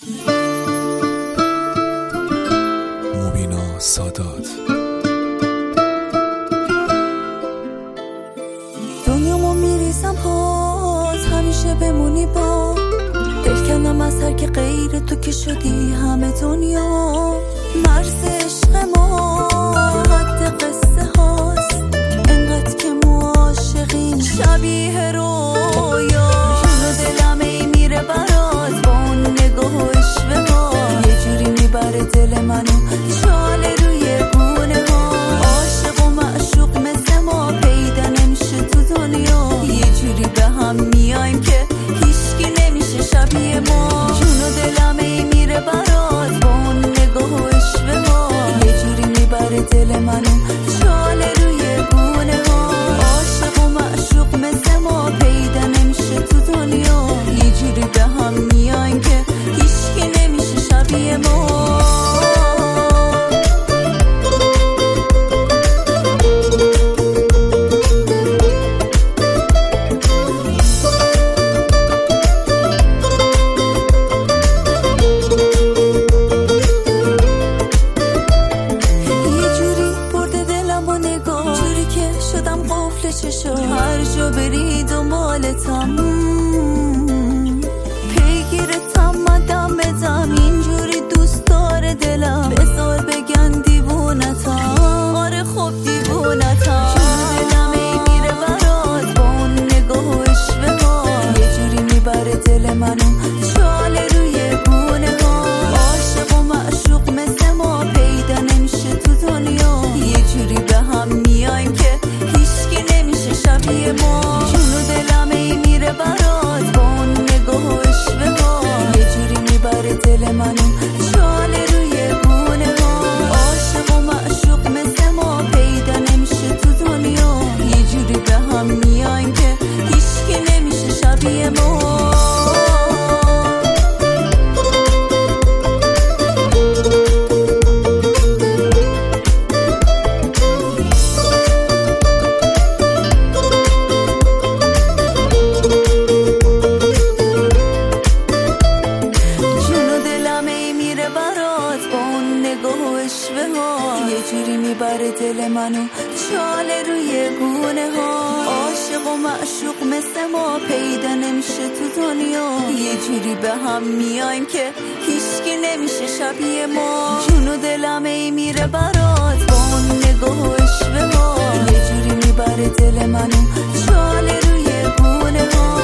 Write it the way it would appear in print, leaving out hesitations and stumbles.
مبینا سادات. دنیامو میریزم پاس، همیشه بمونی با دل کنم از هر که غیر تو که شدی همه دنیا. مرز عشق ما حد قصه هاست، انقدر که ما عاشقیم شبیه رویا. جون و دلم ای میره برات با اون نگاه و عشوه ها، یه جوری میبره دل منو چاله روی گونه ها. عاشق و معشوق مثل ما پیدا نمیشه تو دنیا، یه جوری به هم میایم که هیچکی نمیشه شبیه ما. جون و دلم ای میره برات با اون نگاه و عشوه ها، یه جوری میبره دل منو چاله روی گونه ها. عاشق و معشوق مثل ما پیدا نمیشه تو دنیا، یه جوری به هم میایم که هیچکی نمیشه شبیه ما. هر جا بری دنبالتم، پیگیرتم من دم بدم، اینجوری دوست داره دلم، بذار بگن دیوونتم. آره خب دیوونتم. جون دلم ای میره برات با اون نگاه و عشوه ها، یه جوری میبره دل منو چاله روی گونه ها. عاشق و معشوق مثل ما پیدا نمیشه تو دنیا، یه جوری به هم میایم که هیچکی نمیشه شبیه ما. جون و دلم ای میره برات با اون نگاه و عشوه ها، یه جوری میبره دل منو چاله روی گونه ها. عاشق و معشوق مثل ما پیدا نمیشه تو دنیا، یه جوری به هم میایم که هیچکی نمیشه شبیه ما. یه جوری میبره دل منو چاله روی گونه ها. عاشق و معشوق مثل ما پیدا نمیشه تو دنیا، یه جوری به هم میایم که هیچکی نمیشه شبیه ما. جون و دلم ای میره برات با اون نگاه و عشوه ها، یه جوری میبره دل منو چاله روی گونه ها.